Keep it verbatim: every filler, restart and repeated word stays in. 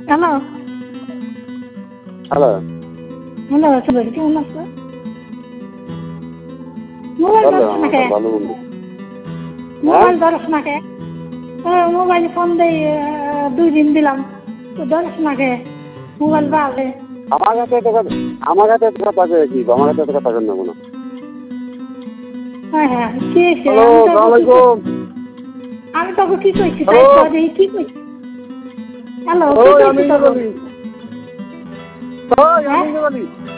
Hello hello hello Subir কেমন আছো? Mobile ভালো ধরছ না কে? ভালো বন্ধু। মোবাইল ধরছ না কে? মোবাইল ফোন দেই দুই দিন দিলাম তো ধরছ না কে? মোবাইল বাজে। আমার কাছে তো আমার কাছে তো কথা কি আমার কাছে তো কথা কেন না? হ্যাঁ হ্যাঁ কি হয়েছে? হ্যালো আসসালামু আলাইকুম। আমি তোকে কি কইছি তাই হ্যালো তো দেখি কি কইছি? হ্যালো কি ওই কইছি আমি তোকে? বলি ওই হ্যাঁ আমি বলি